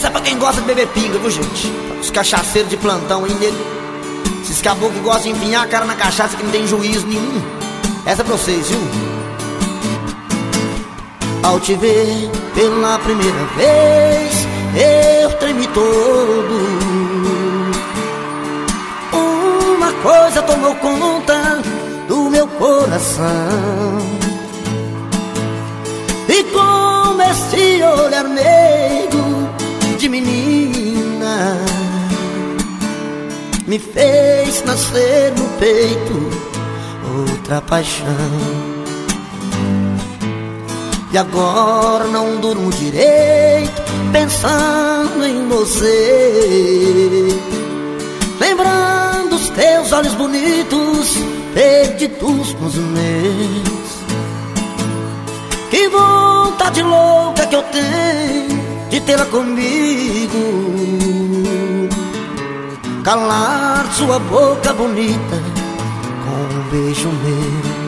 Essa é pra quem gosta de beber pinga, viu, gente? Os cachaceiros de plantão aí, nego. Esses caboclos que gostam de empinhar a cara na cachaça, que não tem juízo nenhum. Essa é pra vocês, viu? Ao te ver pela primeira vez, eu tremi todo. Uma coisa tomou conta do meu coração, e com esse olhar meigo de menina, me fez nascer no peito outra paixão. E agora não durmo direito pensando em você, lembrando os teus olhos bonitos perdidos nos meus. Que vontade louca que eu tenho de tê-la comigo, calar sua boca bonita com um beijo meu.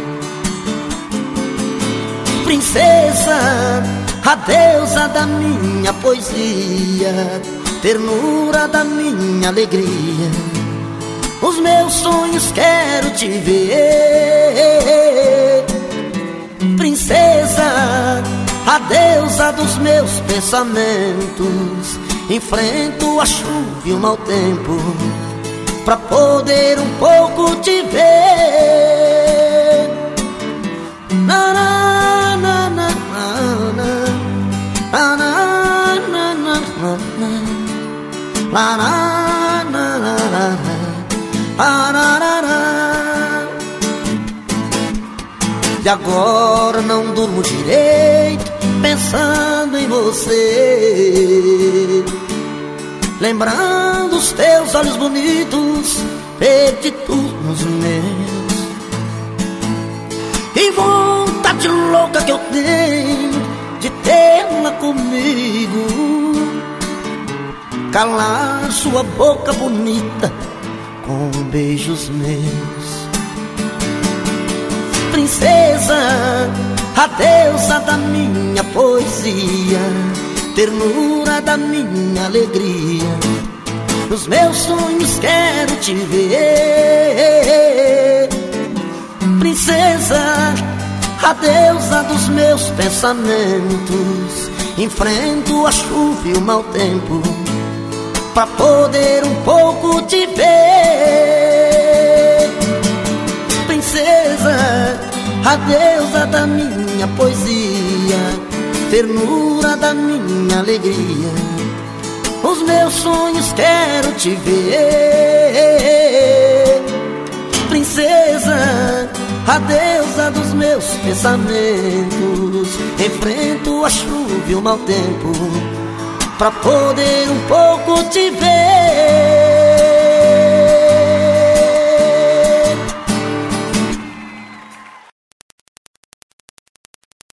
Princesa, a deusa da minha poesia, ternura da minha alegria, os meus sonhos quero te ver. Princesa, a deusa dos meus pensamentos, enfrento a chuva e o mau tempo pra poder um pouco te ver. Na, na, na, na, na, na, na, na, na, na, na, na, na. E agora não durmo direito pensando em você, lembrando os teus olhos bonitos perdidos nos meus. E vontade louca que eu tenho de tê-la comigo, calar sua boca bonita com beijos meus. Princesa, a deusa da minha poesia, ternura da minha alegria, nos meus sonhos quero te ver. Princesa, a deusa dos meus pensamentos, enfrento a chuva e o mau tempo pra poder um pouco te ver. Princesa, a deusa da minha poesia, ternura da minha alegria, os meus sonhos quero te ver. Princesa, a deusa dos meus pensamentos, enfrento a chuva e o mau tempo pra poder um pouco te ver.